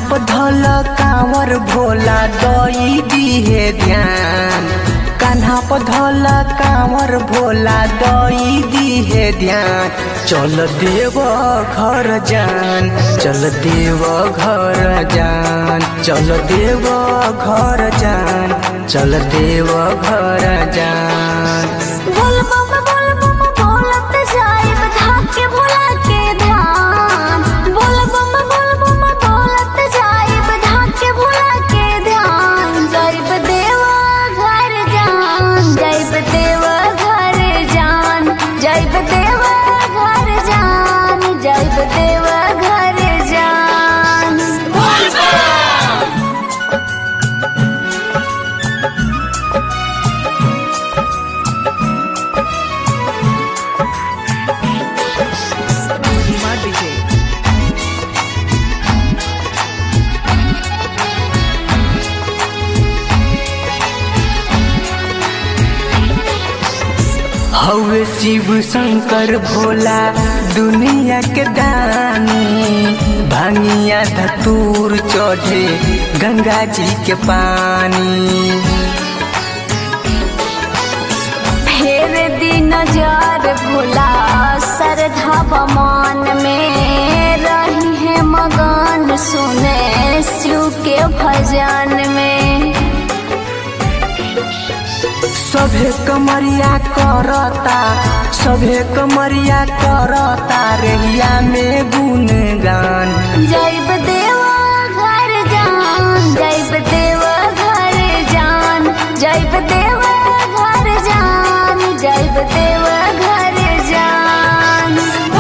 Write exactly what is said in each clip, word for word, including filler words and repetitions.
धल कांवर भोला दई दिहे ध्यान, कान्हा धल कांवर भोला दई दिहे ध्यान। चल देव घर जान, चल देव घर जान, चल देव घर जान, चल देव घर जान। बोल बम बोल बम बोलत जाइब धाके भोला के ध्यान, बोल बम बोल बम बोलत जाइब धाके भोला के ध्यान। जाइब देवा घर जान, जाइब देवा घर जान, जाइब देवा घर जान, जाइब देवा घर जान। बोल हवे शिव शंकर भोला दुनिया के दानी, भांगिया धतूर चढ़े गंगा जी के पानी। फेर दी नजर भोला श्रद्धा बमान में, रही है मगन सुने शिव के भजन में। सभे कमरिया करता, सभे कमरिया करता रेहिया में गुणगान। जाइब देवा घर जान, जाइब देवा घर जान, जाइब देवा घर जान, जाइब देवा घर जान।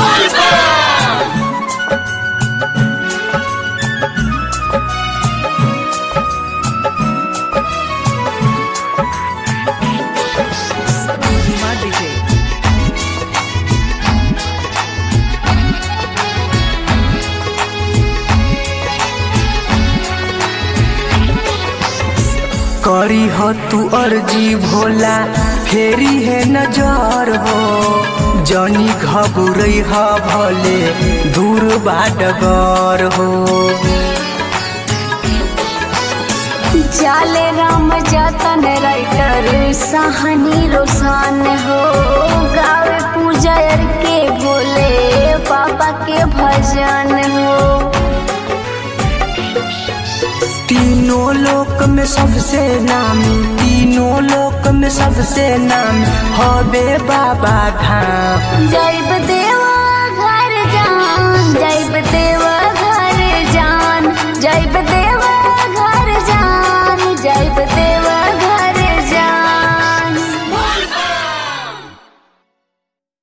करी हो तू अर्जी भोला फेरी है नजर हो, जनी घबुरई ह भले दूर बाडगर हो। जाले राम जतन राइटर सहानी रोशन हो, गावे पूजा के बोले पापा के भजन हो। तीनों लोक में सबसे नामी, तीनों लोक में सबसे नामी हबे बाबा धाम। जाइब देवा घर जान, जाइब देवा घर जान, जाइब